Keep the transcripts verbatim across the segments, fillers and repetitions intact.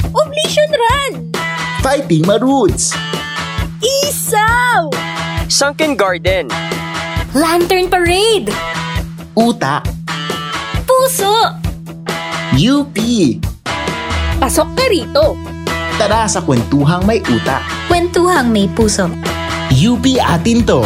Oblation Run! Fighting Maroots! Isaw! Sunken Garden! Lantern Parade! Utak! Puso! U P! Pasok ka rito! Tara sa kwentuhang may utak! Kwentuhang may puso! U P atin to!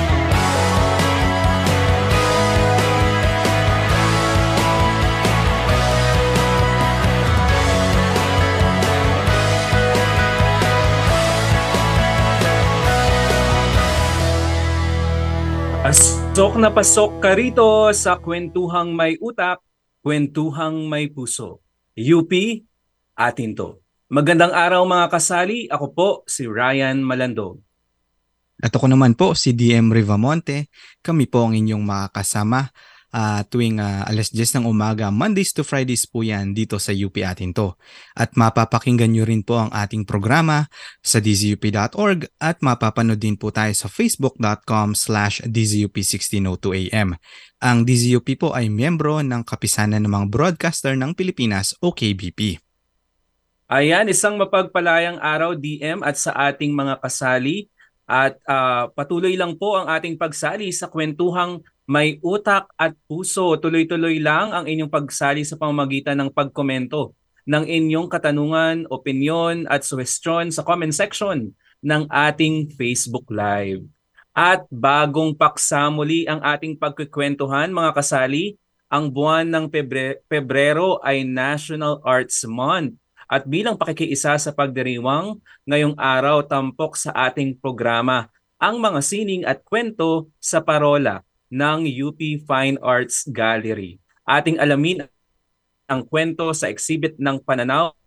Pasok na pasok ka rito sa kwentuhang may utak, kwentuhang may puso. U P, atin to. Magandang araw mga kasali, ako po si Ryan Malandog. At ako naman po si D M Rivamonte. Kami po ang inyong makakasama uh, tuwing uh, alas diyes ng umaga, Mondays to Fridays po yan dito sa U P atin to. At mapapakinggan nyo rin po ang ating programa sa d z u p dot org at mapapanood din po tayo sa facebook.com slash dzup1602am. Ang D Z U P po ay miyembro ng Kapisanan ng mga Broadcaster ng Pilipinas o K B P. Ayan, isang mapagpalayang araw D M at sa ating mga kasali. At uh, patuloy lang po ang ating pagsali sa kwentuhang may utak at puso. Tuloy-tuloy lang ang inyong pagsali sa pamamagitan ng pagkomento ng inyong katanungan, opinyon at suwestyon sa comment section ng ating Facebook Live. At bagong paksa muli ang ating pagkukwentuhan mga kasali, ang buwan ng Pebre- Pebrero ay National Arts Month. At bilang pakikiisa sa pagdiriwang, ngayong araw tampok sa ating programa ang mga sining at kwento sa parola ng U P Fine Arts Gallery. Ating alamin ang kwento sa exhibit ng pananaw,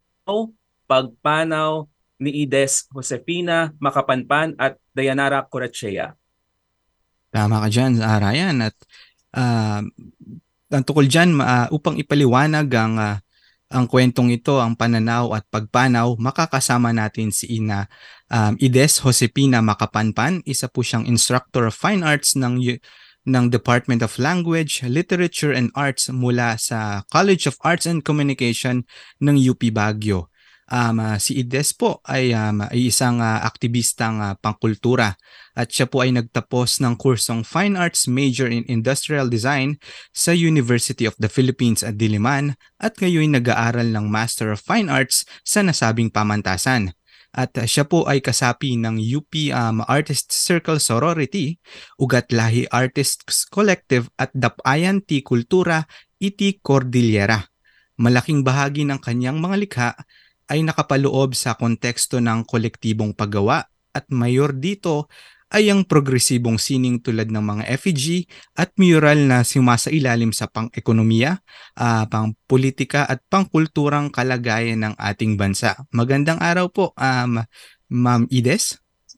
pagpanaw ni Ides Josefina Makapanpan at Dayanara Corachea. Tama ka dyan, uh, Ryan. At uh, ang tukol dyan, uh, upang ipaliwanag ang uh, ang kwentong ito, ang pananaw at pagpanaw, makakasama natin si Ina um, Ides Josefina Makapanpan. Isa po siyang instructor of fine arts ng ng Department of Language, Literature and Arts mula sa College of Arts and Communication ng U P Baguio. Um, uh, si Ides po ay, um, ay isang uh, aktivistang uh, pangkultura at siya po ay nagtapos ng kursong Fine Arts Major in Industrial Design sa University of the Philippines at Diliman at ngayon nag-aaral ng Master of Fine Arts sa nasabing pamantasan. At uh, siya po ay kasapi ng U P um, Artist Circle Sorority, Ugat Lahi Artists Collective at Dapayan T Kultura Iti Cordillera. Malaking bahagi ng kanyang mga likha ay nakapaloob sa konteksto ng kolektibong paggawa at mayor dito ay ang progresibong sining tulad ng mga effigy at mural na sumasailalim sa pang-ekonomiya, uh, pang-politika at pang-kulturang kalagayan ng ating bansa. Magandang araw po, um, Ma'am Ides.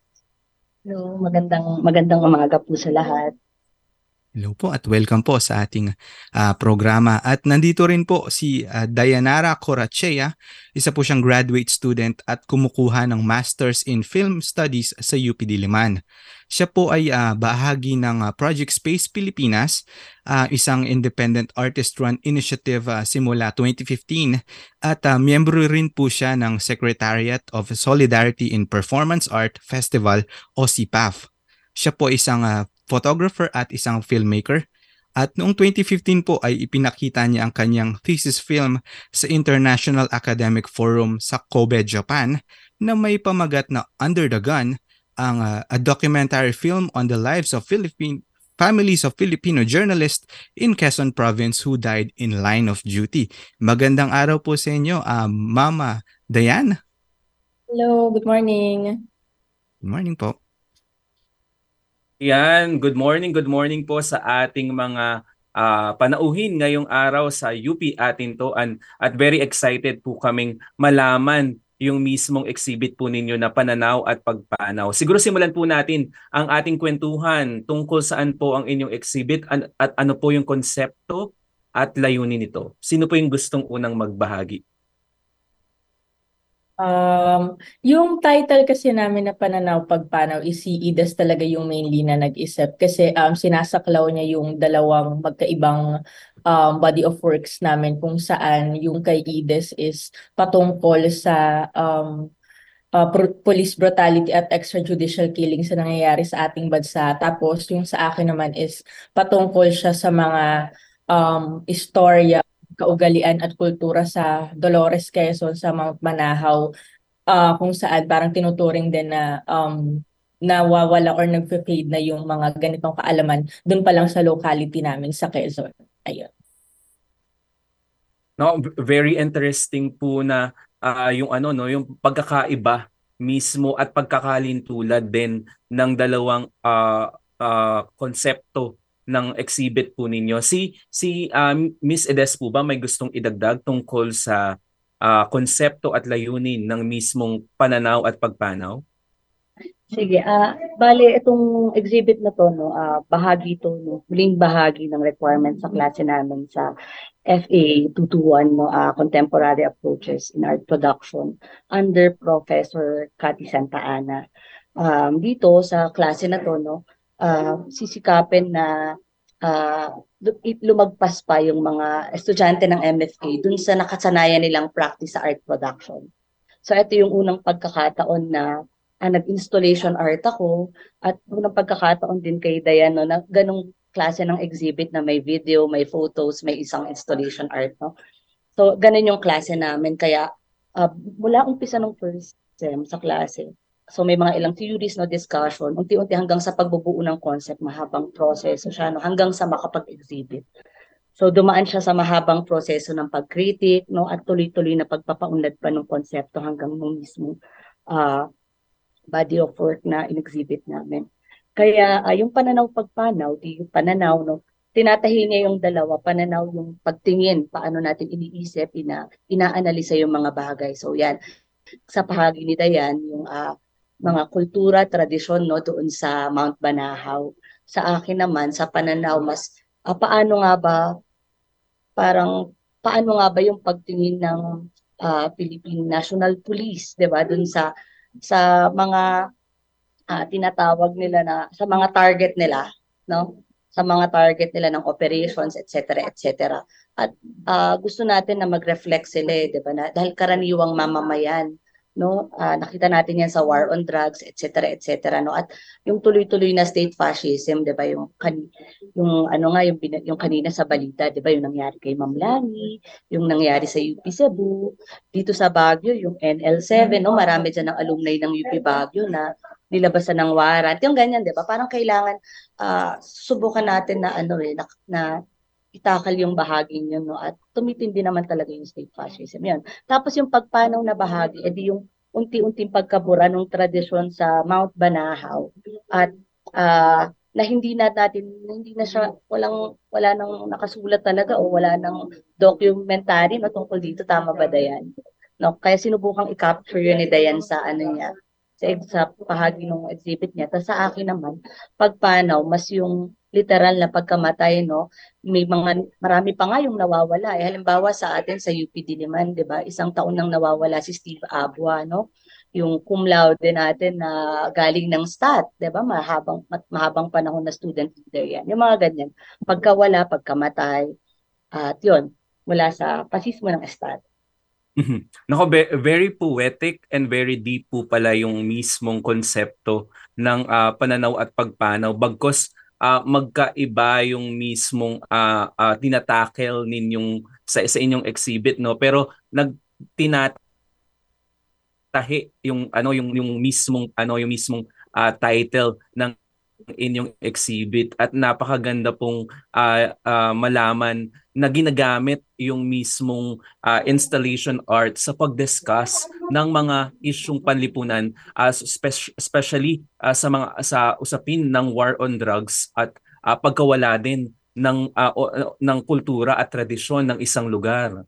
Hello, magandang magandang umaga po sa lahat. Hello po at welcome po sa ating uh, programa. At nandito rin po si uh, Dayanara Corachea, isa po siyang graduate student at kumukuha ng Masters in Film Studies sa U P Diliman. Siya po ay uh, bahagi ng uh, Project Space Pilipinas, uh, isang independent artist-run initiative uh, simula twenty fifteen at uh, miyembro rin po siya ng Secretariat of Solidarity in Performance Art Festival o S I P A F. Siya po isang uh, photographer at isang filmmaker. At noong twenty fifteen po ay ipinakita niya ang kanyang thesis film sa International Academic Forum sa Kobe, Japan na may pamagat na Under the Gun, ang uh, a documentary film on the lives of Philippine families of Filipino journalists in Quezon Province who died in line of duty. Magandang araw po sa inyo, uh, Mama Dayan. Hello, good morning. Good morning po. Yan, good morning, good morning po sa ating mga uh, panauhin ngayong araw sa U P atin to. And, at very excited po kaming malaman yung mismong exhibit po ninyo na pananaw at pagpanaw. Siguro simulan po natin ang ating kwentuhan tungkol saan po ang inyong exhibit at, at ano po yung konsepto at layunin nito. Sino po yung gustong unang magbahagi? Um, yung title kasi namin na Pananaw Pagpanaw is si Idas talaga yung mainly na nag-isip kasi um, sinasaklaw niya yung dalawang magkaibang um, body of works namin kung saan yung kay Idas is patungkol sa um, uh, pro- police brutality at extrajudicial killings na nangyayari sa ating bansa. Tapos yung sa akin naman is patungkol siya sa mga um, istorya, kaugalian at kultura sa Dolores, Quezon, sa Mount Manahaw, ah, kung saan parang tinuturing din na um, nawawala or nagfe-fade na yung mga ganitong kaalaman dun pa lang sa locality namin sa Quezon. Ayun. No, v- very interesting po na ah, yung ano no, yung pagkakaiba mismo at pagkakalintulad din ng dalawang ah, ah, konsepto ng exhibit po ninyo. Si si um, Miss Edes po ba may gustong idagdag tungkol sa ah, konsepto at layunin ng mismong pananaw at pagpanaw? Sige, ah bale itong exhibit na to no, ah bahagi to no, huling bahagi ng requirement sa klase namin sa F A two twenty-one no, ah Contemporary Approaches in Art Production under Professor Cathy Santa Ana. Um, dito sa klase na to no, ah sisikapin na ah lu- lumagpas pa yung mga estudyante ng M F A dun sa nakasanayan nilang practice sa art production. So ito yung unang pagkakataon na ah, nag-installation art ako at unang pagkakataon din kay Dayan no, na ganong klase ng exhibit na may video, may photos, may isang installation art no. So ganun yung klase namin kaya ah, mula umpisa ng first sem sa klase. So may mga ilang theories no, discussion, unti-unti hanggang sa pagbubuo ng concept, mahabang proseso siya no, hanggang sa makapag-exhibit. So dumaan siya sa mahabang proseso ng pag-critic no, at tuloy-tuloy na pagpapaunlad pa ng konsepto hanggang nung mismo ah body of work na in-exhibit namin. Kaya ah, yung pananaw pagpanaw, di yung pananaw, no, tinatahi niya yung dalawa, pananaw yung pagtingin, paano natin iniisip, ina, ina-analisa yung mga bagay. So yan, sa bahagi ni Dayan, yung ah, mga kultura, tradisyon no, doon sa Mount Banahaw. Sa akin naman, sa pananaw, mas ah, paano nga ba, parang paano nga ba yung pagtingin ng ah, Philippine National Police, 'di ba? Doon sa sa mga ah, tinatawag nila na sa mga target nila, no? Sa mga target nila ng operations, et cetera, et cetera. At ah, gusto natin na mag-reflect sila, eh, 'di ba? Na, dahil karaniwang mamamayan, no? Ah, nakita natin 'yan sa war on drugs, et cetera, et cetera, no? At yung tuloy-tuloy na state fascism, 'di ba? Yung kan yung ano nga yung bina- yung kanina sa balita, 'di ba? Yung nangyari kay Ma'am Lani, yung nangyari sa U P Cebu, dito sa Baguio, yung N L seven, no? Marami dyan ng alumni ng U P Baguio na nilabasan ng warrant. Yung ganyan, 'di ba? Parang kailangan ah, subukan natin na ano eh na, na itakal yung bahaging yun, no? At tumitindi naman talaga yung state fascism. Yun. Tapos yung pagpanaw na bahagi, edi yung unti-unting pagkabura ng tradisyon sa Mount Banahaw at ah, na hindi na natin hindi na siya walang wala nang nakasulat talaga o wala nang documentary no tungkol dito, tama ba Dayan? No, kaya sinubukang i-capture yun ni Dayan sa ano niya sa sa bahagi ng exhibit niya. Tapos sa akin naman, pagpanaw, mas yung literal na pagkamatay, no? May mga, marami pa nga yung nawawala. Eh, halimbawa sa atin sa U P Diliman, di ba? Isang taon nang nawawala si Steve Abua, no? Yung cum laude natin na galing ng stat, di ba? Mahabang, mahabang panahon na student leader yan. Yung mga ganyan. Pagkawala, pagkamatay, at yun, mula sa pasismo ng stat. Mhm. Nako, be- very poetic and very deep po pala yung mismong konsepto ng ah, pananaw at pagpanaw. Bagkos ah, magkaiba yung mismong ah, ah, tinatakel ninyong sa, sa inyong exhibit, no? Pero nagtinatahi yung ano yung yung mismong ano yung mismong ah, title ng inyong exhibit at napakaganda pong ah, ah, malaman na ginagamit yung mismong ah, installation art sa pag-discuss ng mga isyung panlipunan as especially ah, sa mga sa usapin ng war on drugs at ah, pagkawala din ng ah, o- ng kultura at tradisyon ng isang lugar.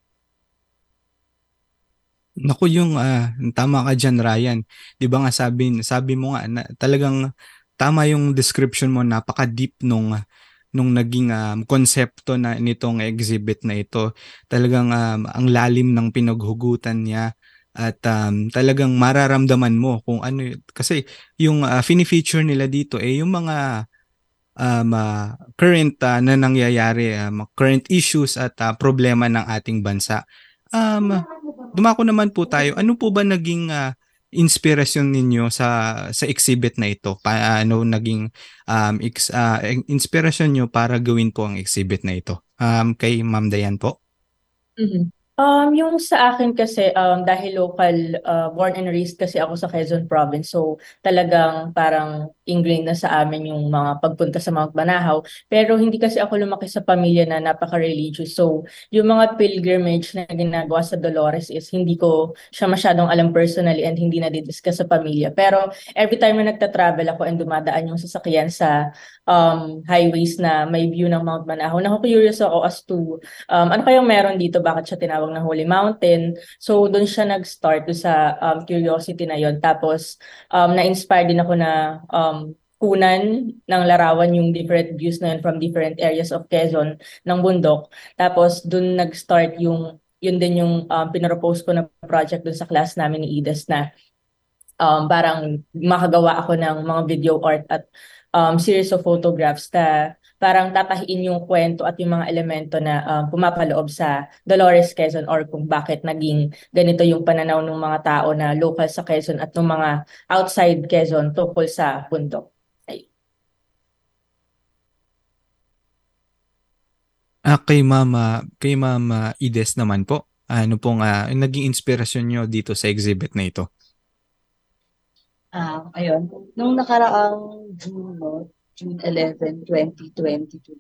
Naku, yung ah, tama ka diyan, Ryan. 'Di ba nga sabi sabi mo nga na talagang tama yung description mo, napaka-deep nung nung naging um, konsepto na nitong exhibit na ito. Talagang um, ang lalim ng pinaghugutan niya at um, talagang mararamdaman mo kung ano y- kasi yung uh, fini-feature nila dito eh yung mga um, ah, current ah, na nangyayari, um, current issues at ah, problema ng ating bansa. Um, dumako naman po tayo. Ano po ba naging ah, inspirasyon ninyo sa sa exhibit na ito? Paano naging um, ex, ah, inspirasyon nyo para gawin po ang exhibit na ito? Um, kay Ma'am Dayan po? Mhm. Um, yung sa akin kasi, um, dahil local, uh, born and raised kasi ako sa Quezon Province, so talagang parang ingrained na sa amin yung mga pagpunta sa Mount Banahaw. Pero hindi kasi ako lumaki sa pamilya na napaka-religious. So yung mga pilgrimage na ginagawa sa Dolores is hindi ko siya masyadong alam personally and hindi na discuss sa pamilya. Pero every time na nagta-travel ako and dumadaan yung sasakyan sa um, highways na may view ng Mount Banahaw, naku-curious ako as to um, ano kayang meron dito, bakit siya tinawag na Holy Mountain. So doon siya nag-start doon sa um, curiosity na yon. Tapos um, na-inspire din ako na um, kunan ng larawan yung different views na yun from different areas of Quezon ng bundok. Tapos doon nag-start yung yun din yung um, pinropose ko na project doon sa class namin ni Idas na um, parang makagawa ako ng mga video art at um, series of photographs na parang tatahiin yung kwento at yung mga elemento na um, pumapaloob sa Dolores, Quezon or kung bakit naging ganito yung pananaw ng mga tao na local sa Quezon at ng mga outside Quezon tungkol sa bundok. Ay. Ah, kay Mama, kay Mama Ides naman po. Ano pong ah, naging inspirasyon nyo dito sa exhibit na ito? Ah, ayun. Nung nakaraang June, no, June eleventh, twenty twenty-two,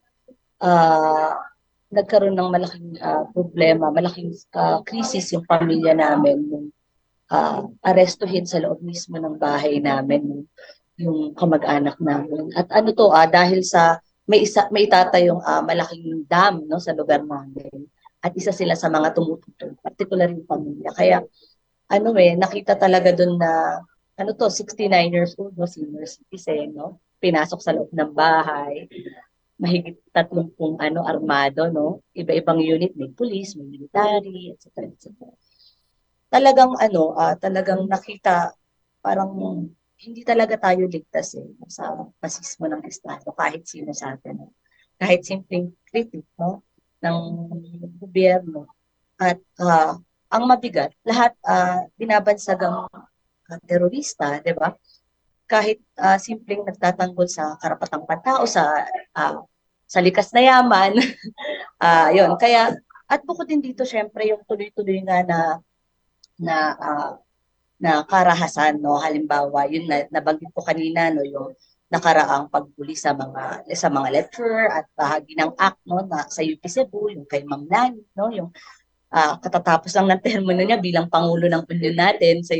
ah, nagkaroon ng malaking ah, problema, malaking ah, krisis yung pamilya namin nung ah, arestuhin sa loob mismo ng bahay namin yung, yung kamag-anak namin. At ano to, ah, dahil sa may isa may itatayong ah, malaking dam no sa lugar namin. At isa sila sa mga tumututol, particular yung pamilya. Kaya ano eh, nakita talaga doon na ano to, sixty-nine years old, no, senior citizen, no? Pinasok sa loob ng bahay, mahigit tatlumpung ano, armado, no? Iba-ibang unit, may police, may military, et cetera, et cetera. Talagang ano, ah, talagang nakita, parang hindi talaga tayo ligtas eh, sa pasismo ng Estado, kahit sino sa atin. No? Kahit simpleng critic, no? Ng gobyerno. At ah, ang mabigat, lahat ah, binabansagang uh, terorista, 'di ba? Kahit uh, simpleng nagtatanggol sa karapatang pantao sa uh, sa likas na yaman. uh, 'Yon. Kaya at bukod din dito syempre yung tuloy-tuloy nga na na uh, na karahasan, no. Halimbawa, yun na nabanggit ko kanina, no, yung nakaraang pagbuli sa mga sa mga lecturer at bahagi ng act, no, na sa U P Cebu, yung kay Ma'am Lani, no, yung uh, katatapos lang ng termo niya bilang pangulo ng union natin sa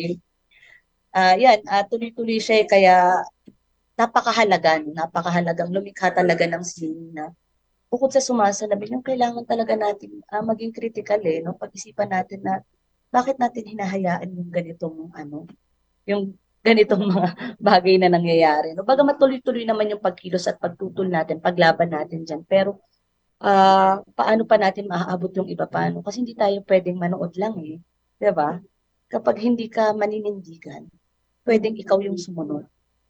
Uh, yan, uh, tuloy-tuloy siya eh, kaya napakahalaga, napakahalagang lumikha talaga ng sine na bukod sa sumasalamin, yung kailangan talaga natin uh, maging critical eh, no? Pag-isipan natin na bakit natin hinahayaan yung ganitong ano, yung ganitong mga bagay na nangyayari. No? Bagamat tuloy-tuloy naman yung pagkilos at pagtutol natin, paglaban natin dyan, pero uh, paano pa natin maaabot yung iba paano? Kasi hindi tayo pwedeng manood lang eh, di ba? Kapag hindi ka maninindigan, pwedeng ikaw yung sumunod.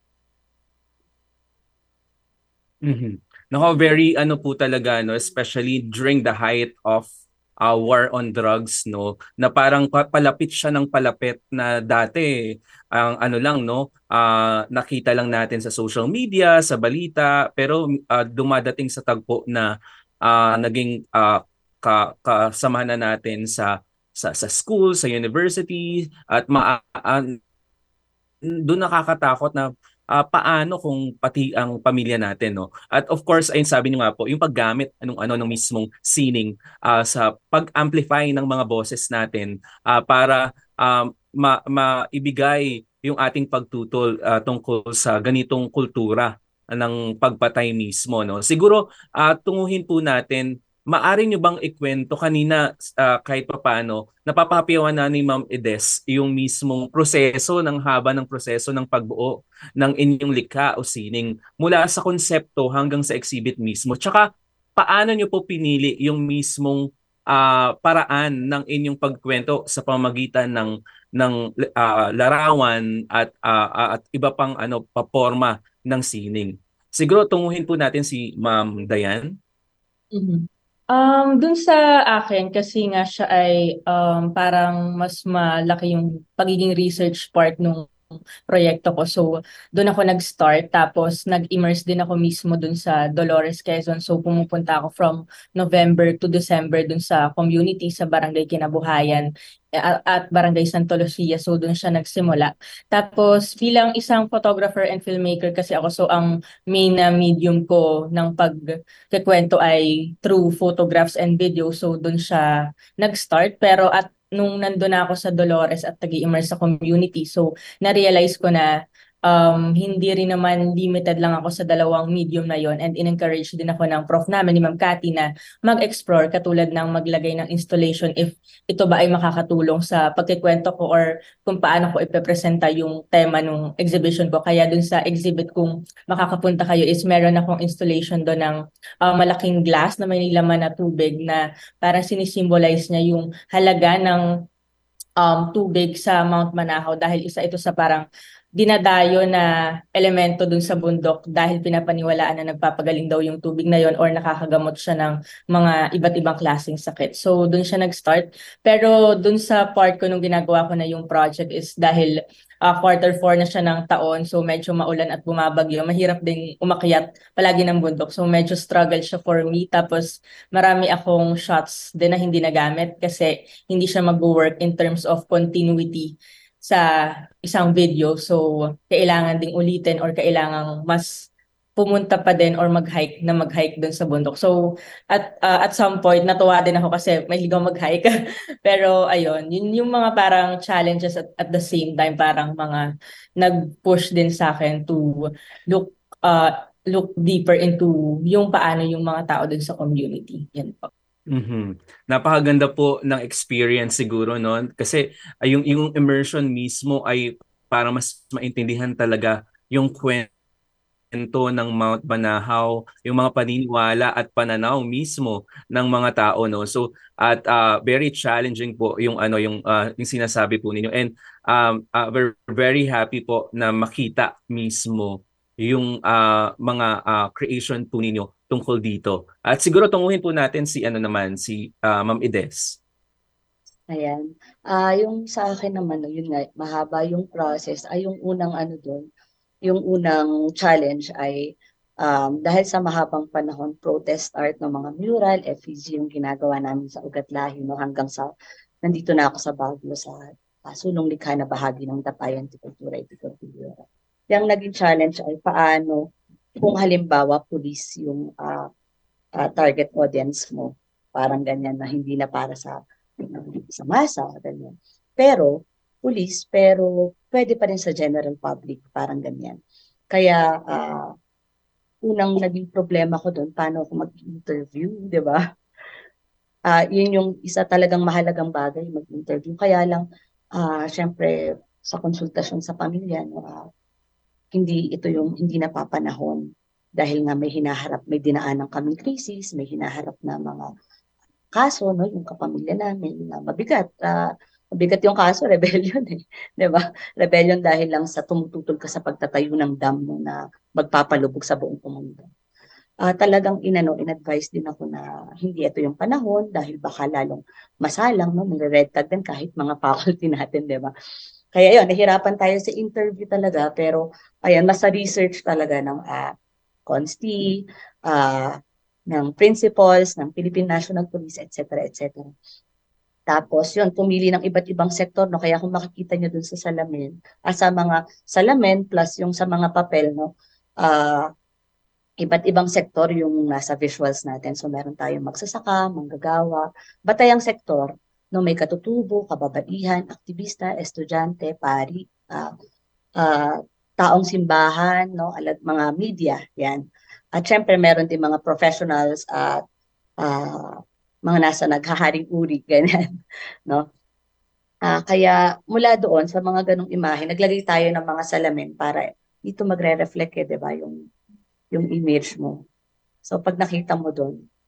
Mhm. Nako, very ano po talaga, no, especially during the height of uh, war on drugs, no, na parang pa- palapit siya ng palapit na dati ang ano lang, no, uh, nakita lang natin sa social media, sa balita, pero uh, dumadating sa tagpo na uh, naging uh, ka kasama na natin sa sa sa school, sa university at ma uh, doon nakakatakot na uh, paano kung pati ang pamilya natin, no. At of course, ayun sabi niyo nga po, yung paggamit anong ano ng mismong sining uh, sa pag-amplify ng mga boses natin uh, para um, ma maibigay yung ating pagtutol uh, tungkol sa ganitong kultura ng pagpatay mismo, no. Siguro uh, tunguhin po natin, maari nyo bang ikwento kanina uh, kahit papaano, napapapiyawan na ni Ma'am Ides yung mismong proseso ng haba ng proseso ng pagbuo ng inyong likha o sining mula sa konsepto hanggang sa exhibit mismo. Tsaka paano nyo po pinili yung mismong ah, paraan ng inyong pagkwento sa pamamagitan ng ng ah, larawan at ah, ah, at iba pang ano paporma ng sining. Siguro tunguhin po natin si Ma'am Dayan. Mhm. Um, dun sa akin, kasi nga siya ay um, parang mas malaki yung pagiging research part nung proyekto ko. So, doon ako nag-start. Tapos, nag-immerse din ako mismo doon sa Dolores, Quezon. So, pumupunta ako from November to December doon sa community, sa Barangay Kinabuhayan at, at Barangay Santa Lucia. So, doon siya nagsimula. Tapos, bilang isang photographer and filmmaker kasi ako, so ang main na medium ko ng pagkikwento ay through photographs and video. So, doon siya nag-start. Pero at nung nandun na ako sa Dolores at nag-immerse sa community, so na-realize ko na um, hindi rin naman limited lang ako sa dalawang medium na yon, and in-encourage din ako ng prof namin, ni Ma'am Cathy, na mag-explore katulad ng maglagay ng installation if ito ba ay makakatulong sa pagkikwento ko or kung paano ko ipepresenta yung tema ng exhibition ko. Kaya dun sa exhibit kung makakapunta kayo is meron akong installation doon ng uh, malaking glass na may laman na tubig na parang sinisimbolize niya yung halaga ng um, tubig sa Mount Manahaw dahil isa ito sa parang dinadayo na elemento dun sa bundok dahil pinapaniwalaan na nagpapagaling daw yung tubig na yon or nakakagamot siya ng mga iba't ibang klaseng sakit. So dun siya nag-start. Pero dun sa part ko nung ginagawa ko na yung project is dahil uh, quarter four na siya ng taon, so medyo maulan at bumabagyo. Mahirap din umakyat palagi ng bundok. So medyo struggle siya for me. Tapos marami akong shots din na hindi nagamit kasi hindi siya mag-work in terms of continuity sa isang video. So, kailangan ding ulitin or kailangan mas pumunta pa din or mag-hike na mag-hike dun sa bundok. So, at uh, at some point, natuwa din ako kasi may ligaw mag-hike. Pero, ayun, yun yung mga parang challenges at, at the same time, parang mga nag-push din sa akin to look uh, look deeper into yung paano yung mga tao dun sa community. Yan po. Mhm. Napakaganda po ng experience siguro noon kasi ay yung yung immersion mismo ay para mas maintindihan talaga yung kwento ng Mount Banahaw, yung mga paniniwala at pananaw mismo ng mga tao, no. So at uh, very challenging po yung ano yung uh, yung sinasabi po ninyo, and um uh, we're very happy po na makita mismo yung uh, mga uh, creation po ninyo tungkol dito. At siguro tunguhin po natin si ano naman si uh, Ma'am Ines. Ayan. Ah, yung sa akin naman, no, yun nga, mahaba yung process. Ay, yung unang ano doon, yung unang challenge ay um, dahil sa mahabang panahon, protest art ng mga mural, effigy yung ginagawa namin sa Ugat Lahi, no, hanggang sa, nandito na ako sa Baguio sa uh, sulong likha na bahagi ng Dapayan, Tikultura, Tikultura. Yung naging challenge ay paano kung halimbawa police yung uh, uh, target audience mo, parang ganyan na hindi na para sa sa masa, ganyan. Pero police, pero pwede pa rin sa general public, parang ganyan. Kaya uh, unang naging problema ko doon, paano ako mag-interview, di ba? Uh, yun yung isa talagang mahalagang bagay, mag-interview. Kaya lang, uh, syempre, sa konsultasyon sa pamilya, no, uh, hindi ito yung hindi napapanahon dahil nga may hinaharap, may dinaan ng kaming krisis, may hinaharap na mga kaso, no, yung kapamilya namin na mabigat. Uh, mabigat yung kaso, rebellion eh. Diba? Rebellion dahil lang sa tumututol ka sa pagtatayo ng dam, no, na magpapalubog sa buong komunidad. Uh, talagang inano, in-advise din ako na hindi ito yung panahon dahil baka lalong masalang, no, may red tag din kahit mga faculty natin, diba? Kaya yun, nahirapan tayo sa interview talaga, pero ayan, nasa research talaga ng uh, consti, uh, ng principals, ng Philippine National Police, et cetera, et cetera. Tapos yun, pumili ng iba't ibang sektor, no? Kaya kung makikita nyo dun sa salamin, ah, sa mga salamin plus yung sa mga papel, no, uh, iba't ibang sektor yung nasa visuals natin. So meron tayong magsasaka, manggagawa, batayang sektor, no, may katutubo, kababaihan, aktivista, estudyante, pari, uh, uh, taong simbahan, no, alat mga media, yan. At syempre meron din mga professionals at uh, mga nasa naghaharing uri, ganyan, no. Uh, kaya mula doon sa mga ganong imahe, naglagay tayo ng mga salamin para dito magre-reflect, eh, 'di ba, yung yung image mo. So pag nakita mo doon,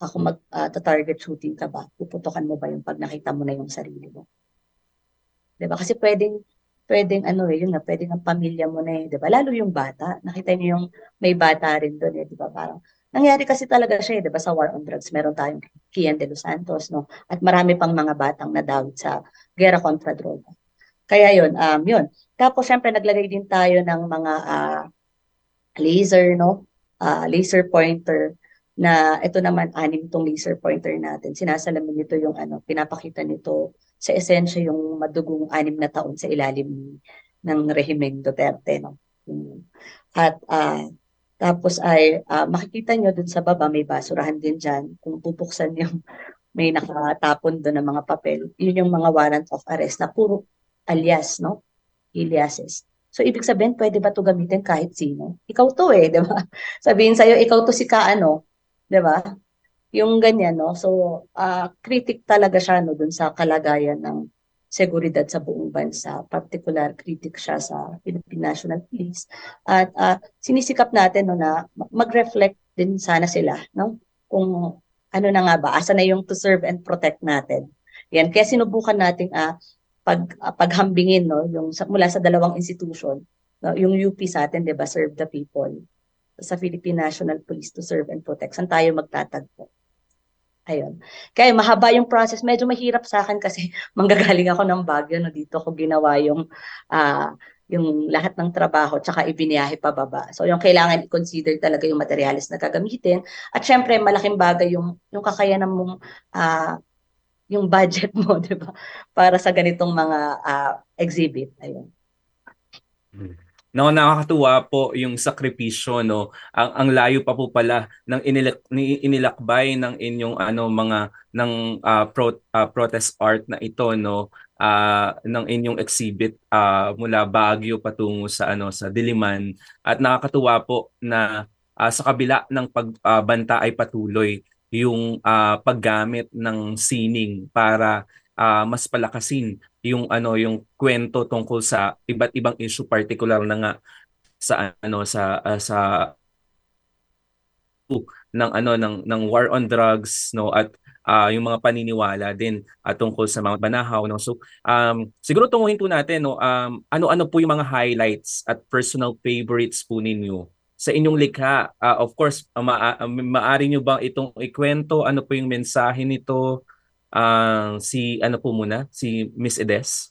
uh, kung mag-target shooting ka ba, puputokan mo ba yung pag nakita mo na yung sarili mo. Diba? Kasi pwedeng, pwedeng ano eh, yun nga, pwedeng ang pamilya mo na eh, diba? Lalo yung bata, nakita niyo yung may bata rin doon eh, diba? Parang, nangyari kasi talaga siya eh, diba? Sa war on drugs, meron tayong Kian de los Santos, no? At marami pang mga batang nadawit sa gera kontra droga. Kaya yun, um, yun. Tapos, syempre, naglagay din tayo ng mga uh, laser, no? Uh, laser pointer na ito naman, anim tong laser pointer natin. Sinasalamin nito yung ano, pinapakita nito sa esensya yung madugong anim na taon sa ilalim ng rehimeng Duterte. No? At uh, tapos ay uh, makikita nyo dun sa baba, may basurahan din dyan. Kung pupuksan yung may nakatapon doon ng mga papel, yun yung mga warrant of arrest na puro alias, no? Aliases. So, ibig sabihin, pwede ba ito gamitin kahit sino? Ikaw to eh, di ba? Sabihin sa'yo, ikaw to si Kaano, di ba? Yung ganyan, no? So, uh, critic talaga siya, no, dun sa kalagayan ng seguridad sa buong bansa. Particular critic siya sa Philippine National Police. At uh, sinisikap natin, no, na mag-reflect din sana sila, no? Kung ano na nga ba, asa na yung to serve and protect natin. Yan, kaya sinubukan natin uh, pag uh, paghambingin, no, yung sa, mula sa dalawang institution, no, yung U P sa atin, 'di ba, serve the people. Sa Philippine National Police to serve and protect. Saan tayo magtatagpo? Ayun. Kaya mahaba yung process, medyo mahirap sa akin kasi manggagaling ako ng Baguio, no, dito ko ginawa yung uh, yung lahat ng trabaho tsaka ibiniyahe pababa. So yung kailangan i-consider talaga yung materials na gagamitin at syempre malaking bagay yung yung kakayanan mong uh, yung budget mo, 'di ba? Para sa ganitong mga uh, exhibit. Ayun. No, nakakatuwa po yung sakripisyo, no. Ang ang layo pa po pala ng inilak, inilakbay ng inyong ano mga ng uh, pro, uh, protest art na ito, no. Uh, ng inyong exhibit uh, mula Baguio patungo sa ano sa Diliman at nakakatuwa po na uh, sa kabila ng pagbanta uh, ay patuloy yung uh, paggamit ng sining para uh, mas palakasin yung ano yung kwento tungkol sa iba't ibang issue, particular na nga sa ano sa uh, sa uh, ng ano ng ng war on drugs, no, at uh, yung mga paniniwala din uh, tungkol sa mga banahaw, no. So um siguro tunguhin po natin, no, um ano-ano po yung mga highlights at personal favorites po ninyo sa inyong likha. Uh, of course, uh, ma- uh, maaari nyo bang itong ikwento? Ano po yung mensahe nito? Uh, si, ano po muna? Si Miss Edes?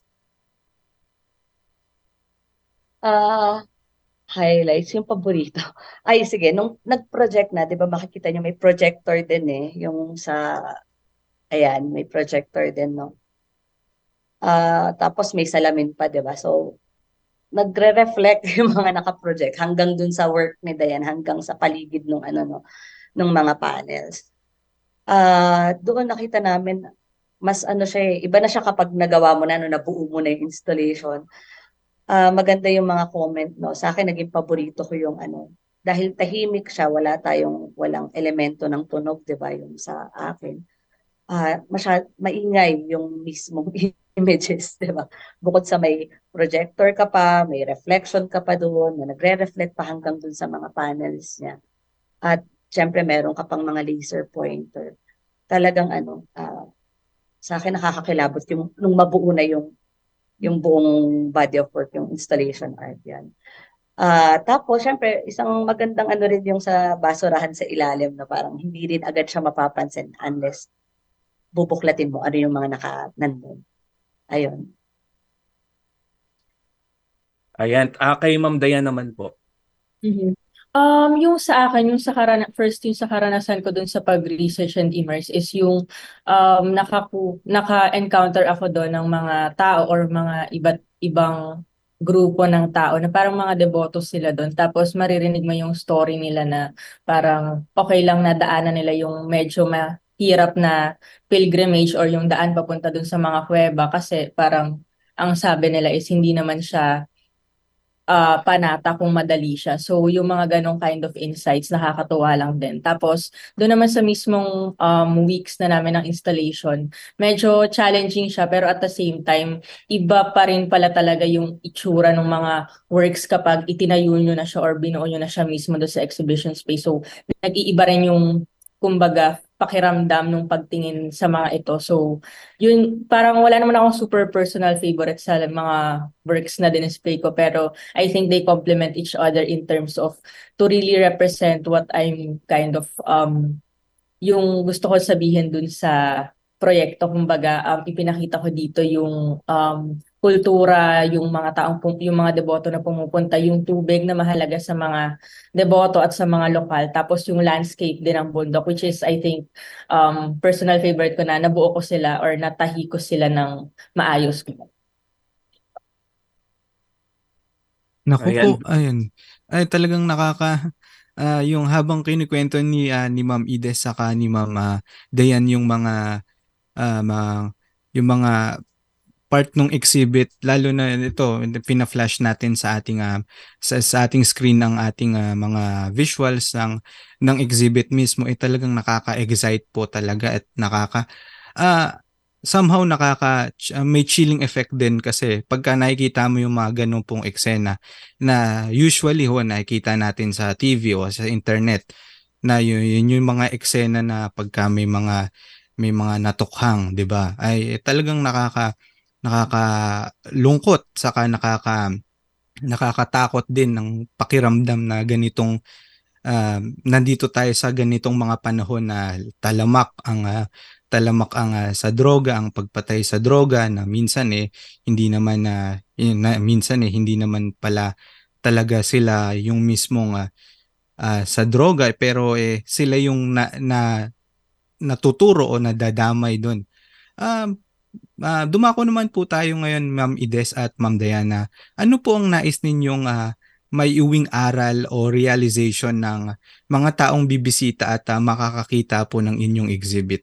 Uh, highlights, yung paborito. Ay, sige, nung nag-project na, di ba makikita nyo may projector din eh. Yung sa, ayan, may projector din, no? Uh, tapos may salamin pa, di ba? So, nagre-reflect yung mga naka-project hanggang dun sa work ni Dayan, hanggang sa paligid ng ano no, ng mga panels. Uh, doon nakita namin mas ano siya, eh, iba na siya kapag nagawa mo na, no, nabuo mo na yung installation. Uh, maganda yung mga comment, no. Sa akin naging paborito ko yung ano, dahil tahimik siya, wala tayong walang elemento ng tunog, 'di ba, yung sa akin. Uh, masyad, maingay yung mismong images, di ba? Bukod sa may projector ka pa, may reflection ka pa doon, na nagre-reflect pa hanggang doon sa mga panels niya. At syempre meron ka pang mga laser pointer. Talagang ano, uh, sa akin nakakakilabot yung nung mabuo na yung yung buong body of work, yung installation art yan. Uh, tapos syempre isang magandang ano rin yung sa basurahan sa ilalim na parang hindi rin agad siya mapapansin unless bubuklatin mo ano yung mga naka nandun. Ayun. Ayan. Ah, kay Ma'am Dayan naman po. Mm-hmm. Um, yung sa akin, yung sa karana first yung sa karanasan ko dun sa pag-research and immerse is yung um, nakaku naka-encounter ako doon ng mga tao or mga iba't ibang grupo ng tao na parang mga deboto sila doon. Tapos maririnig mo yung story nila na parang okay lang na daanan nila yung medyo ma hirap na pilgrimage or yung daan papunta dun sa mga kuweba kasi parang ang sabi nila is hindi naman siya uh, panata kung madali siya. So yung mga ganong kind of insights nakakatuwa lang din. Tapos doon naman sa mismong um, weeks na namin ng installation, medyo challenging siya pero at the same time, iba pa rin pala talaga yung itsura ng mga works kapag itinayo nyo na siya or binuo nyo na siya mismo doon sa exhibition space. So nag-iiba rin yung kumbaga pakiramdam nung pagtingin sa mga ito. So, yun, parang wala naman akong super personal favorite sa mga works na dinisplay ko, pero I think they complement each other in terms of to really represent what I'm kind of, um, yung gusto ko sabihin dun sa proyekto. Kumbaga, um, ipinakita ko dito yung um, kultura, yung mga taong, pum- yung mga deboto na pumupunta, yung tubig na mahalaga sa mga deboto at sa mga lokal, tapos yung landscape din ng bundok, which is, I think, um, personal favorite ko na nabuo ko sila or natahi ko sila ng maayos. Naku Ayan. po, ayun. Ay talagang nakaka ah, yung habang kinukuwento ni ah, ni Ma'am Ides saka ni Ma'am ah, Dayan yung mga ah, ma- yung mga part ng exhibit, lalo na ito pina-flash natin sa ating ah, sa, sa ating screen ng ating ah, mga visuals ng ng exhibit mismo, ay talagang nakaka-excite po talaga at nakaka ah somehow nakaka uh, may chilling effect din kasi pagka nakikita mo yung mga ganun pong eksena na usually ho nakikita natin sa T V o sa internet, na yun, yun yung mga eksena na pagka may mga may mga natukhang, 'di ba? Ay talagang nakaka nakakalungkot saka nakaka nakakatakot din ng pakiramdam na ganitong ah, nandito tayo sa ganitong mga panahon na talamak ang ah, talamak ang ah, sa droga, ang pagpatay sa droga, na minsan eh hindi naman na, na minsan eh hindi naman pala talaga sila yung mismong ah, ah, sa droga, pero eh sila yung na, na natuturo o nadadamay doon. Um, ah, dumako naman po tayo ngayon, Ma'am Ides at Ma'am Diana. Ano po ang nais ninyong ah, may iwing aral o realization ng mga taong bibisita at ah, makakakita po ng inyong exhibit?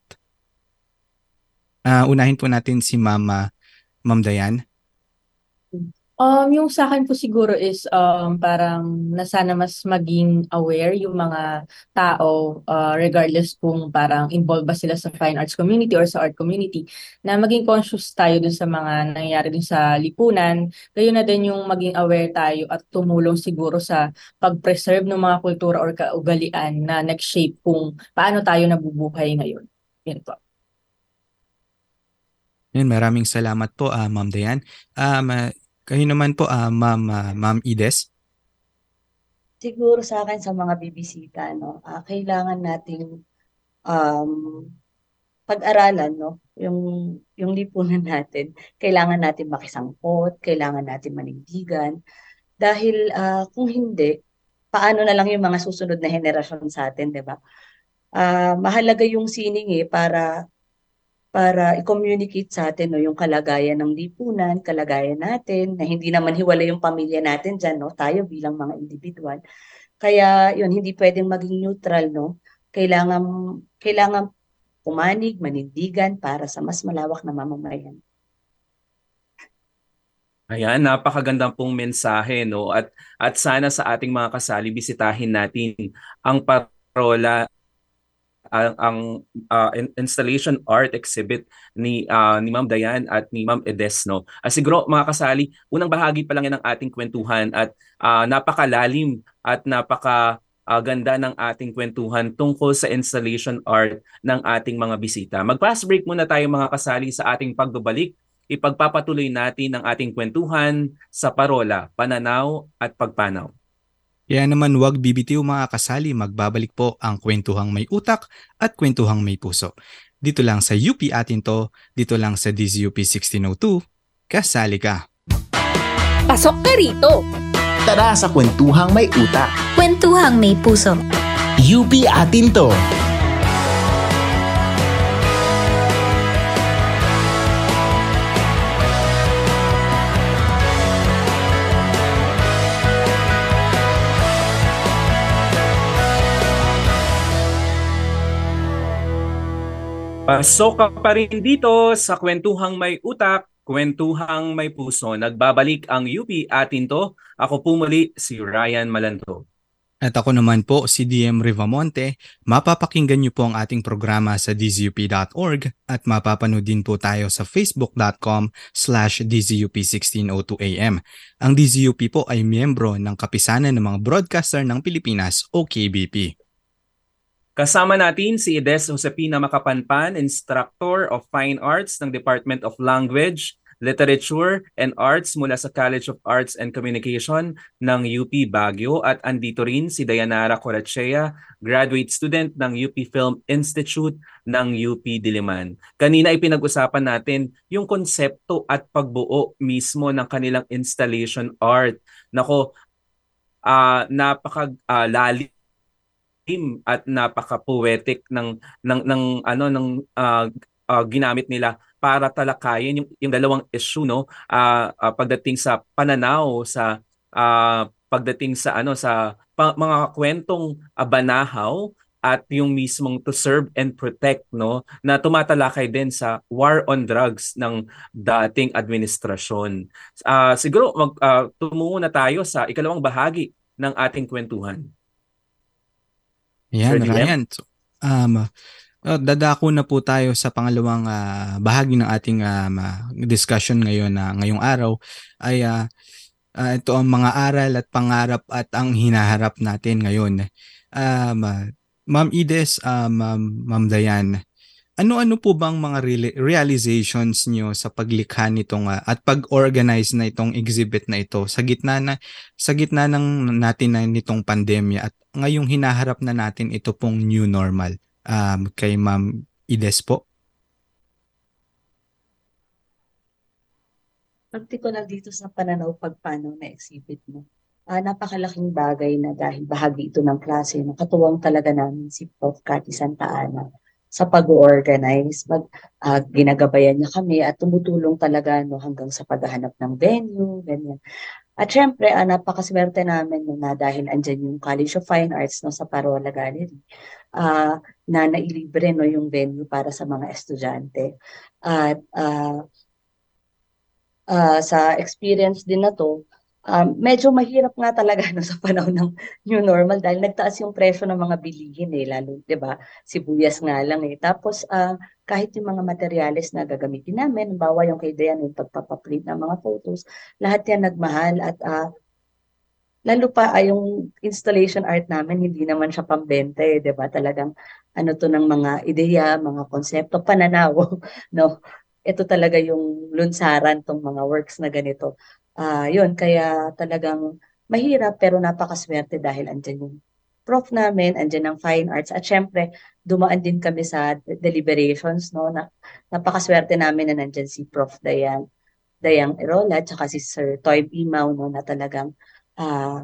Ah, unahin po natin si Mama, Ma'am Dayan. Um, yung sa akin po siguro is um, parang na sana mas maging aware yung mga tao, uh, regardless kung parang involved ba sila sa fine arts community or sa art community, na maging conscious tayo dun sa mga nangyayari dun sa lipunan. Gayon na din yung maging aware tayo at tumulong siguro sa pag-preserve ng mga kultura or kaugalian na nag-shape kung paano tayo nabubuhay ngayon. Yun po. Yan, maraming salamat po, ah, Ma'am Dayan. Um, ah, kayo naman po, ah, Ma'am, ah, Ma'am Ides. Siguro sa akin sa mga bibisita, no, ah, kailangan nating um, pag-aralan, no, yung yung lipunan natin. Kailangan natin makisangkot, kailangan natin manindigan, dahil ah, kung hindi, paano na lang yung mga susunod na henerasyon sa atin, 'di ba? Ah, mahalaga yung sining eh para para i-communicate sa atin, no, yung kalagayan ng lipunan, kalagayan natin, na hindi naman hiwalay yung pamilya natin dyan, no, tayo bilang mga individual. Kaya yun, hindi pwedeng maging neutral, no? Kailangan, kailangan pumanig, manindigan para sa mas malawak na mamamayan. Ayan, napakagandang pong mensahe, no? At at sana sa ating mga kasali bisitahin natin ang parola, ang, ang ah, in- installation art exhibit ni ah, ni Ma'am Dayan at ni Ma'am Edes, no. Ah, siguro mga kasali, unang bahagi pa lang yan ng ating kwentuhan at ah, napakalalim at napaka ah, ganda ng ating kwentuhan tungkol sa installation art ng ating mga bisita. Mag-pass break muna tayo mga kasali. Sa ating pagbabalik, ipagpapatuloy natin ang ating kwentuhan sa parola, pananaw at pagpanaw. Kaya naman wag bibitiw mga kasali, magbabalik po ang kwentuhang may utak at kwentuhang may puso. Dito lang sa U P Atin To, dito lang sa D Z U P sixteen oh two, kasali ka. Pasok ka rito. Tara sa kwentuhang may utak. Kwentuhang may puso. U P Atin To. Pasok ka pa rin dito sa kwentuhang may utak, kwentuhang may puso. Nagbabalik ang U P Atin To. Ako po muli si Ryan Malanto. At ako naman po si D M Rivamonte. Mapapakinggan niyo po ang ating programa sa d z u p dot org at mapapanood din po tayo sa facebook.com slash dzup1602am. Ang D Z U P po ay miyembro ng Kapisanan ng mga Broadcaster ng Pilipinas o K B P. Kasama natin si Ines Josepina Makapanpan, Instructor of Fine Arts ng Department of Language, Literature and Arts mula sa College of Arts and Communication ng U P Baguio, at andito rin si Dayanara Corachea, graduate student ng U P Film Institute ng U P Diliman. Kanina ay pinag-usapan natin yung konsepto at pagbuo mismo ng kanilang installation art. Nako, uh, napakalalim at napaka-poetic ng ng ng ano ng uh, uh, ginamit nila para talakayin yung, yung dalawang issue, no, uh, uh, pagdating sa pananaw, sa uh, pagdating sa ano sa pa, mga kwentong uh, banahaw, at yung mismong to serve and protect, no, na tumatalakay din sa war on drugs ng dating administrasyon. Uh, siguro mag uh, tumungo na tayo sa ikalawang bahagi ng ating kwentuhan. Yan, Ryan. So, um, uh, dadako na po tayo sa pangalawang uh, bahagi ng ating um, uh, discussion ngayon na uh, ngayong araw ay uh, uh, ito ang mga aral at pangarap at ang hinaharap natin ngayon. Um, uh, Ma'am Ines, um, um, Ma'am Dayan, ano-ano po bang mga re- realizations nyo sa paglikha nitong uh, at pag-organize na itong exhibit na ito sa gitna na sa gitna ng natin na nitong pandemya at ngayong hinaharap na natin ito pong new normal? Um, kay Ma'am Ines po. Particular dito sa pananaw pagpanaw na exhibit mo. Uh, napakalaking bagay na dahil bahagi ito ng klase, no? Katuwang talaga namin si Professor Cathy Santa Ana sa pag-organize, mag, uh, ginagabayan niya kami at tumutulong talaga, no, hanggang sa paghahanap ng venue, ganyan. At syempre, uh, napakaswerte namin, no, na dahil andyan yung College of Fine Arts, no, sa Parola Gallery, uh, na nailibre, no, yung venue para sa mga estudyante. At uh, uh, sa experience din na to, Um, medyo mahirap nga talaga, no, sa panahon ng new normal dahil nagtaas yung presyo ng mga bilihin eh, lalo, 'di ba? Sibuyas nga lang eh. Tapos uh, kahit yung mga materyales na gagamitin namin, bawa yung kay Dayan, yung pagpapaprint ng mga photos, lahat yan nagmahal at uh, lalo pa ay uh, yung installation art namin hindi naman siya pambenta eh, 'di ba? Talagang ano to ng mga ideya, mga konsepto, pananaw, no? Ito talaga yung lunsaran tong mga works na ganito. Uh, yun, kaya talagang mahirap pero napakaswerte dahil andyan yung prof namin, andyan ang fine arts at syempre dumaan din kami sa deliberations, no, na napakaswerte namin na nandyan si Prof Dayan Dayang Erola at saka si Sir Toy Imaw, no, na talagang uh,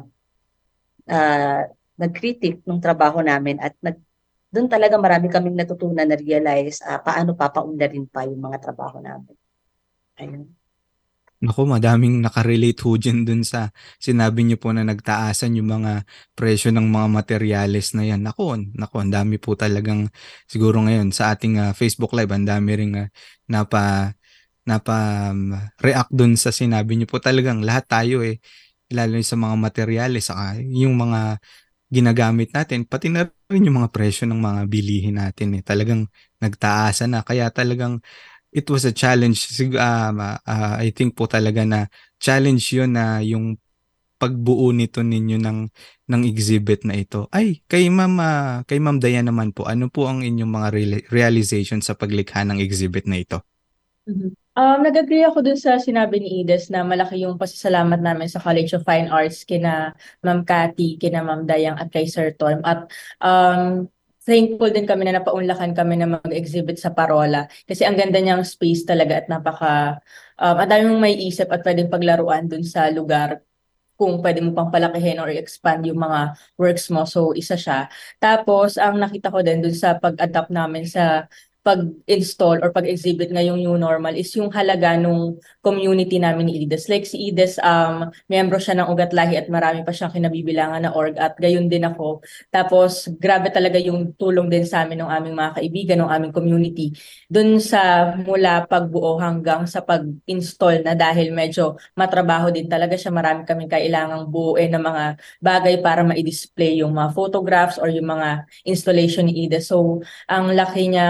uh, nag-critic ng trabaho namin at nag doon talaga marami kaming natutunan na realize uh, paano papaunlarin pa yung mga trabaho namin. Ayun. Naku, madaming nakarelate ho dyan dun sa sinabi niyo po na nagtaasan yung mga presyo ng mga materyales na yan. Naku, naku, ang dami po talagang siguro ngayon sa ating uh, Facebook Live, ang dami rin uh, napa, napa um, react dun sa sinabi niyo po. Talagang lahat tayo eh, lalo sa mga materyales, saka yung mga ginagamit natin, pati na rin yung mga presyo ng mga bilihin natin eh. Talagang nagtaasan na, kaya talagang it was a challenge. Um, uh, I think po talaga na challenge yun na yung pagbuo nito ninyo ng ng exhibit na ito. Ay, kay Ma'am uh, kay Ma'am Dayan naman po, ano po ang inyong mga re- realization sa paglikha ng exhibit na ito? Mm-hmm. Um, nag-agree ako dun sa sinabi ni Ines na malaki yung pasasalamat namin sa College of Fine Arts kina Ma'am Cathy, kina Ma'am Dayang at kay Sir Tom. At um, thankful din kami na napaunlakan kami na mag-exhibit sa Parola kasi ang ganda niyang space talaga at napaka um, ang dami mong may isip at pwedeng paglaruan dun sa lugar kung pwede mo pang palakihin or expand yung mga works mo. So isa siya. Tapos ang nakita ko din dun sa pag-adapt namin sa pag-install or pag-exhibit ngayong new normal is yung halaga nung community namin ni Ides. Like si Ides, um, miyembro siya ng Ugat Lahi at marami pa siyang kinabibilangan na org at gayon din ako. Tapos grabe talaga yung tulong din sa amin ng aming mga kaibigan, ng aming community. Doon sa mula pagbuo hanggang sa pag-install na dahil medyo matrabaho din talaga siya. Marami kaming kailangang buuin ng mga bagay para ma-display yung mga photographs or yung mga installation ni Ides. So ang laki niyang um,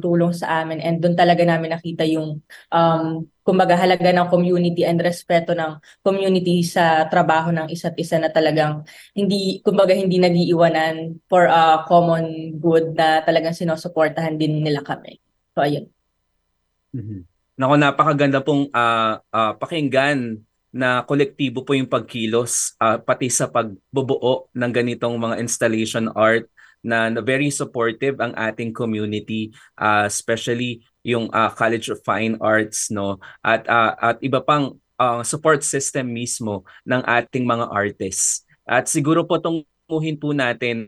tulong sa amin, and doon talaga namin nakita yung um, kumbaga halaga ng community and respeto ng community sa trabaho ng isa't isa, na talagang hindi, kumbaga hindi nag-iiwanan for a common good, na talagang sinusuportahan din nila kami. So ayun. Mhm. Nako, napakaganda pong ah, ah, pakinggan na kolektibo po yung pagkilos, ah, pati sa pagbubuo ng ganitong mga installation art, na, na very supportive ang ating community, ah, especially yung ah, College of Fine Arts, no, at ah, at iba pang ah, support system mismo ng ating mga artists. At siguro po tunguhin po natin,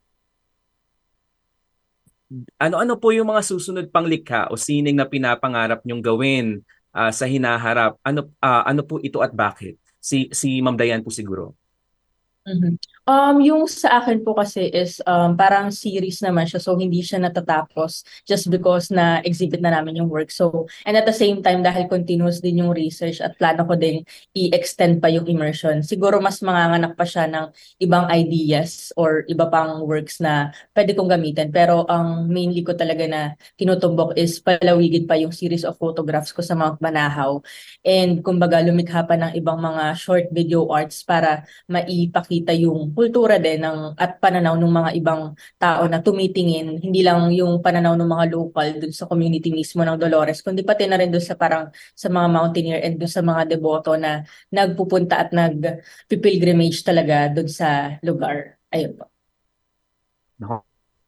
ano-ano po yung mga susunod pang likha o sining na pinapangarap nyong gawin ah, sa hinaharap? Ano ah, ano po ito at bakit? Si si Ma'am Dayan po siguro. Mhm. Um, yung sa akin po kasi is um, parang series naman siya, so hindi siya natatapos just because na exhibit na namin yung work. So, and at the same time, dahil continuous din yung research at plano ko din i-extend pa yung immersion, siguro mas manganganak pa siya ng ibang ideas or iba pang works na pwede kong gamitin. Pero ang mainly ko talaga na tinutumbok is palawigin pa yung series of photographs ko sa Mount Manahaw, and kumbaga lumikha pa ng ibang mga short video arts para maipakita yung kultura din ng at pananaw ng mga ibang tao na tumitingin, hindi lang yung pananaw ng mga local dun sa community mismo ng Dolores, kundi pati na rin dun sa parang sa mga mountaineer and dun sa mga deboto na nagpupunta at nag-pilgrimage talaga dun sa lugar. Ayun po. Nako,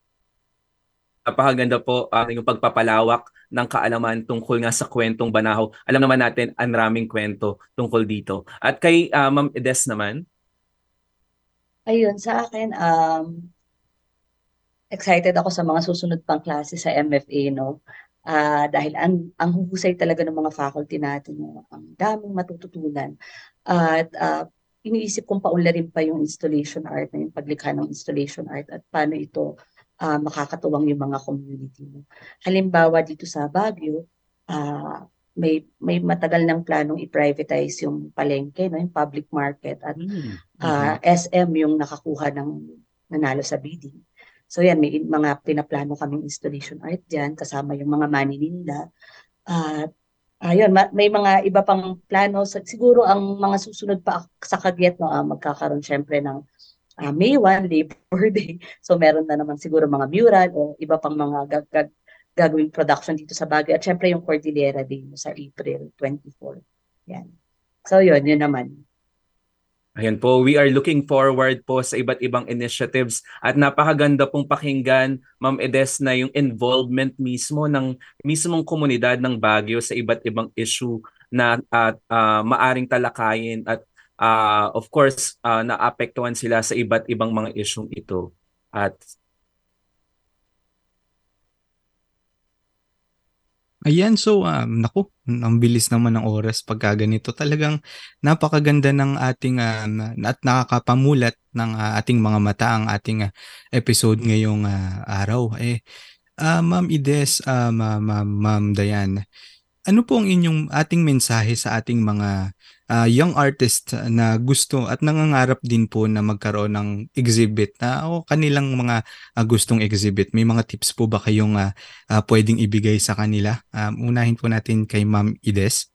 napakaganda po ah, yung pagpapalawak ng kaalaman tungkol nga sa kwentong Banahaw. Alam naman natin, ang raming kwento tungkol dito. At kay ah, Ma'am Edes naman. Ayun, sa akin, um, excited ako sa mga susunod pang klase sa M F A, no? Ah, dahil ang, ang huhusay talaga ng mga faculty natin, no? Ang daming matututunan. At ah, iniisip kong paunlarin pa yung installation art, na yung paglikha ng installation art, at paano ito ah, makakatuwang yung mga community, no? Halimbawa dito sa Baguio, ah, may may matagal ng planong i-privatize yung palengke, no, yung public market, at Hmm. ah, S M yung nakakuha ng nanalo sa bidding. So yan, may in- mga pinaplano kaming installation art dyan, kasama yung mga manininda. At ayun, ma- may mga iba pang plano. Sa- siguro ang mga susunod pa sa Kagyet, no, ah, magkakaroon syempre ng ah, May first, Labor Day. So meron na naman siguro mga mural o iba pang mga gag- gag- gagawing production dito sa Baguio. At syempre yung Cordillera Day, no, sa April twenty-fourth. Yan. So yun, yun naman. Ayan po, we are looking forward po sa iba't ibang initiatives, at napakaganda pong pakinggan, Ma'am Edes, na yung involvement mismo ng mismong komunidad ng Baguio sa iba't ibang issue na at ah, maaring talakayin, at ah, of course ah, naapektuhan sila sa iba't ibang mga issue ito. At Ayan, so um, naku, ang bilis naman ng oras pagka ganito. Talagang napakaganda ng ating um, at nakakapamulat ng uh, ating mga mata ang ating uh, episode ngayong uh, araw. Eh, uh, Ma'am Edes, uh, Ma- Ma- Ma'am Dayan, ano po ang inyong ating mensahe sa ating mga uh, young artists na gusto at nangangarap din po na magkaroon ng exhibit na o kanilang mga uh, gustong exhibit? May mga tips po ba kayong uh, uh, pwedeng ibigay sa kanila? Um, unahin po natin kay Ma'am Edes.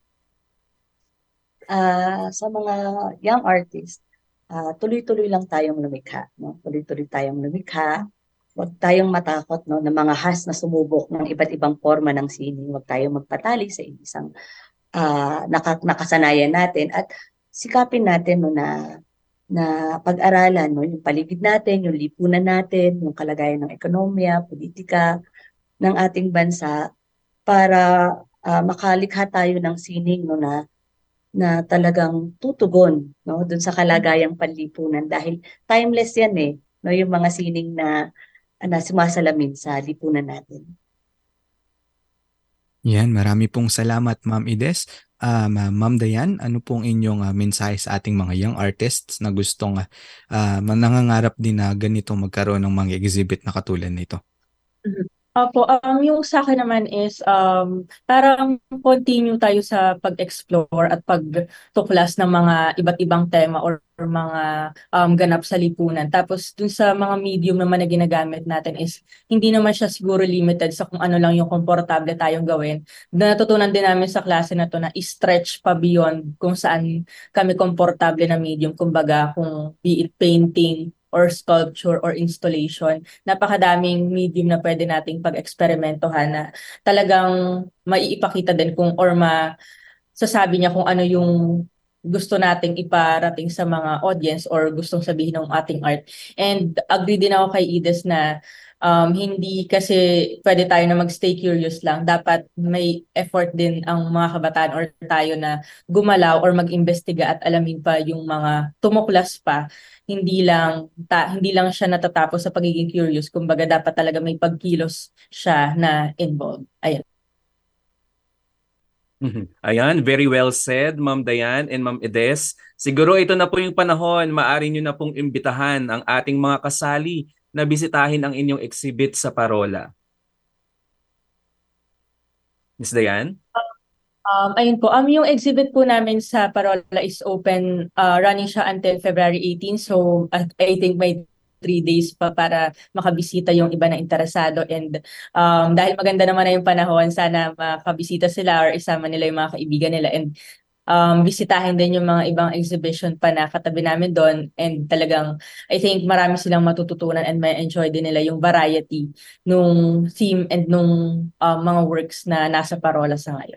Ah, sa mga young artists, ah, tuloy-tuloy lang tayong lumikha, no? Tuloy-tuloy tayong lumikha. Huwag tayong matakot, no, ng mga has na sumubok ng iba't ibang forma ng sining. Huwag tayong magpatali sa isang ah, naka, nakasanayan natin, at sikapin natin, no, na na pag-aralan, no, yung paligid natin, yung lipunan natin, yung kalagayan ng ekonomiya, politika ng ating bansa, para ah, makalikha tayo ng sining, no, na na talagang tutugon, no, dun sa kalagayang panlipunan, dahil timeless yan, eh, no, yung mga sining na na sumasalamin sa lipunan natin. Yan, marami pong salamat Ma'am Edes. Ah, Ma- Ma'am Dayan, ano pong inyong uh, mensahe sa ating mga young artists na gustong uh, nangangarap din na ganito magkaroon ng mga exhibit na katulad nito? Mhm. Opo, um, yung sa akin naman is um, parang continue tayo sa pag-explore at pagtuklas ng mga iba't ibang tema or, or mga um, ganap sa lipunan. Tapos dun sa mga medium naman na ginagamit natin is hindi naman siya siguro limited sa kung ano lang yung komportable tayong gawin. Natutunan din namin sa klase na to na i-stretch pa beyond kung saan kami komportable na medium. Kumbaga kung be it painting, or sculpture or installation, napakadaming medium na pwede nating pag-eksperimentohan na talagang maiipakita din kung or masasabi niya kung ano yung gusto nating iparating sa mga audience or gustong sabihin ng ating art. And agree din ako kay Ides na um, hindi kasi pwede tayo na mag-stay curious lang. Dapat may effort din ang mga kabataan or tayo na gumalaw or mag-imbestiga at alamin pa yung mga tumuklas pa. Hindi lang ta, hindi lang siya natatapos sa pagiging curious, kumbaga dapat talaga may pagkilos siya na involved. Ayan. Ayan, very well said, Ma'am Dayan and Ma'am Edes. Siguro ito na po yung panahon, maaari nyo na pong imbitahan ang ating mga kasali na bisitahin ang inyong exhibit sa Parola. Miz Dayan? Um, ayun po, um, yung exhibit po namin sa Parola is open, uh, running siya until February eighteenth. So uh, I think may three days pa para makabisita yung iba na interesado. And um, dahil maganda naman na yung panahon, sana makabisita sila or isama nila yung mga kaibigan nila. And um, bisitahin din yung mga ibang exhibition pa na katabi namin doon. And talagang, I think marami silang matututunan and may enjoy din nila yung variety nung theme and nung um, mga works na nasa Parola sa ngayon.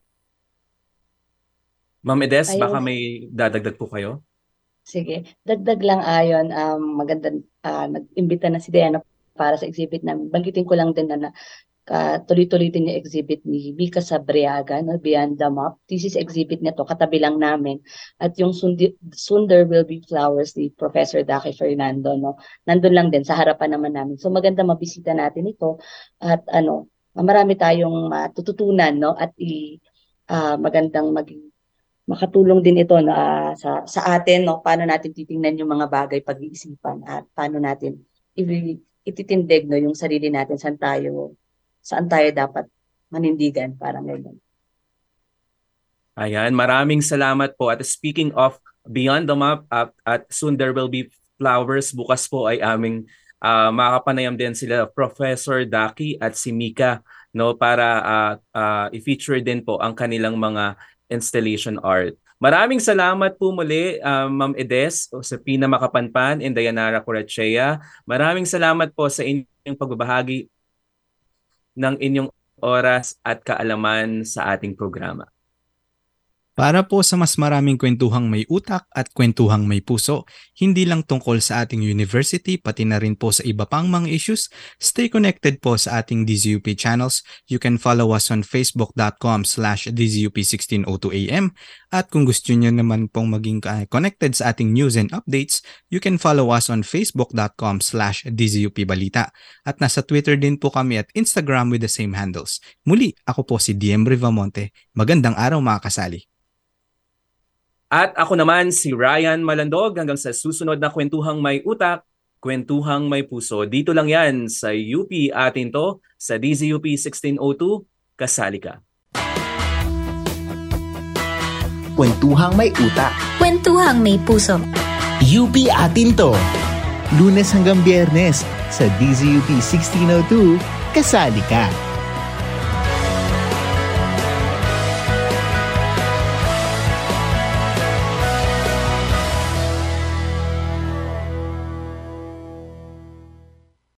Ma'am Edes, Ayun. baka may dadagdag po kayo? Sige, dagdag lang ayon, um, maganda, uh, nag-imbita na si Diana para sa exhibit namin. Banggitin ko lang din na, na uh, tuloy-tuloy din yung exhibit ni Vika Sabriaga, no, Beyond the Map. This is exhibit nito, katabi lang namin. At yung Sundi, Soon There Will Be Flowers ni Professor Daki Fernando, no, nandun lang din, sa harapan naman namin. So maganda mabisita natin ito at ano, marami tayong matututunan, no, at i, uh, magandang maging makatulong din ito na uh, sa sa atin, no, paano natin titingnan yung mga bagay pag-iisipan at paano natin i- ititindig, no, yung sarili natin, saan tayo saan tayo dapat manindigan, parang ganyan. Ayan, maraming salamat po. At speaking of Beyond the Map at, at Soon There Will Be Flowers, bukas po ay aming uh, makapanayam din sila Professor Daki at si Mika, no, para uh, uh, i-feature din po ang kanilang mga installation art. Maraming salamat po muli, uh, Ma'am Edes, Josefina Makapanpan, and Dayanara Corachea. Maraming salamat po sa inyong pagbabahagi ng inyong oras at kaalaman sa ating programa. Para po sa mas maraming kwentuhang may utak at kwentuhang may puso, hindi lang tungkol sa ating university, pati na rin po sa iba pang mga issues, stay connected po sa ating D Z U P channels. You can follow us on facebook.com slash DZUP1602AM. At kung gusto nyo naman pong maging connected sa ating news and updates, you can follow us on facebook.com slash DZUPBalita. At nasa Twitter din po kami at Instagram with the same handles. Muli, ako po si D M Rivamonte. Magandang araw mga kasali. At ako naman si Ryan Malandog, hanggang sa susunod na kwentuhang may utak, kwentuhang may puso. Dito lang yan sa U P atin to, sa D Z U P sixteen oh two, kasali ka. Kwentuhang may utak. Kwentuhang may puso. U P atin to. Lunes hanggang Biyernes sa D Z U P sixteen oh two, kasali ka.